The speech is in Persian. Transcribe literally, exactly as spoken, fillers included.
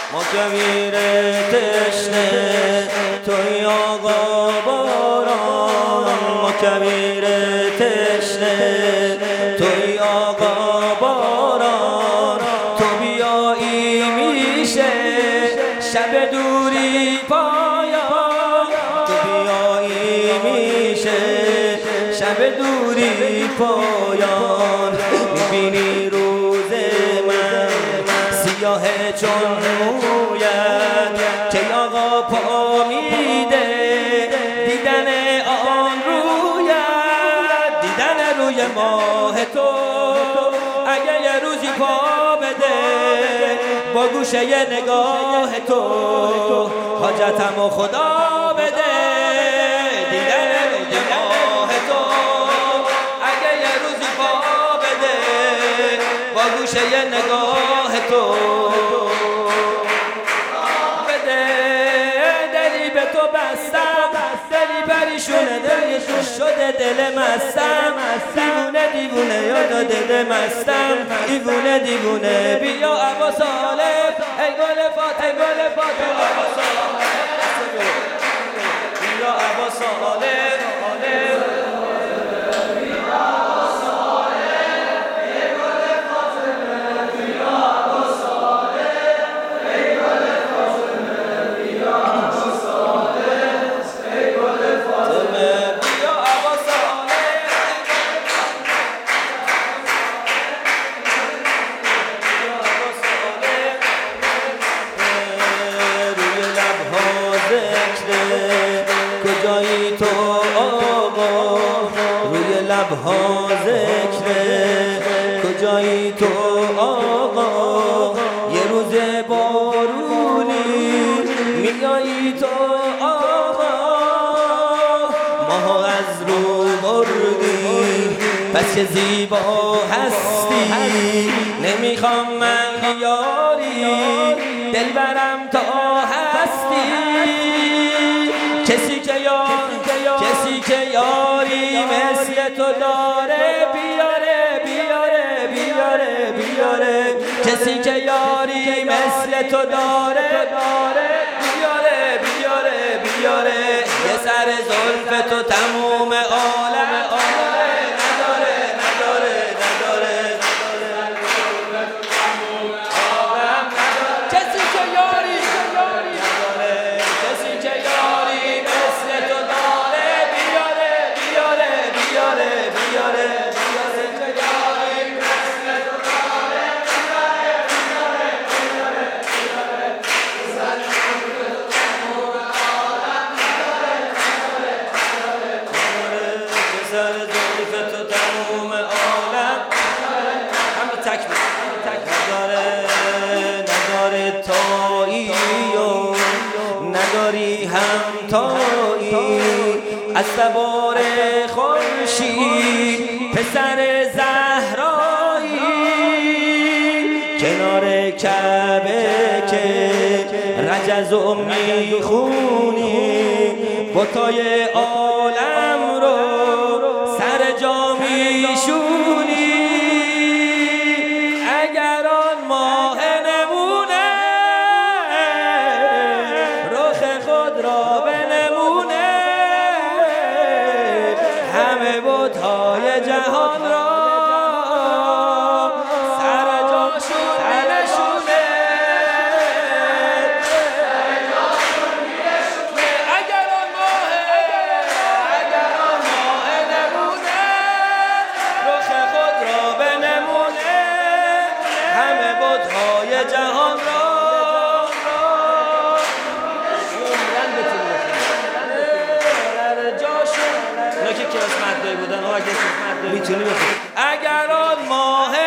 ما کویر تشنه توی آقا باران، ما کویر تشنه توی آقا باران. تو بیایی میشه شب دوری پایان، تو بیایی میشه شب دوری پایان. میبینی روز من سیاه چون مویت که آقا پا میده دیدن آن رویت، دیدن روی ماه تو اگه یه روزی پا بده با گوشه ی نگاه تو حاجتم و خدا بده. دیدن روی ماه تو اگه یه روزی پا بده با گوشه ی نگاه تو بده. دلی به تو بستم، دلی پریشونه، دلی شده دل مستم. دیوونه دیوونه یاد دل مستم، دیوونه دیوونه. بیا ابا صالح ای گل فاطمه، گل فاطمه ابا صالح، بیا ابا صالح. کجایی تو آقا روی لبها ذکره، کجایی تو آقا یه روز بارونی میایی تو آقا. ماها از رو بردی پس چه زیبا هستی، نمیخوام من یاری دلبرم تا هستی. کسی که یار کسی که یاری مثل تو داره بیاره بیاره بیاره بیاره. کسی که یاری مثل تو داره داره بیاره بیاره بیاره. یه سر زلف تو تموم عالم نداره نداره نداره. کسی که یاری نداره، کسی که یاری مثل تو داره بیاره بیاره بیاره بیاره. کسی که یاری مثل تو داره بیاره بیاره بیاره بیاره. سر زلف تو تموم عالم هم تکبیر نداره، نداره تایی و نداری همتایی. از سوار خورشید پسر زهرایی، کنار کعبه که رجزو میخونی، بتای عالم رو سر جا میشونی. اگر آن ماه نمونه رخ خود را بنمونه، همه بت‌های جهان را سر جاشون بنشونه. اگر آن ماه اگر آن ماه نمونه رخ خود را بنمونه، همه بت‌های جهان را میتونی بخونی. اگر آن ماه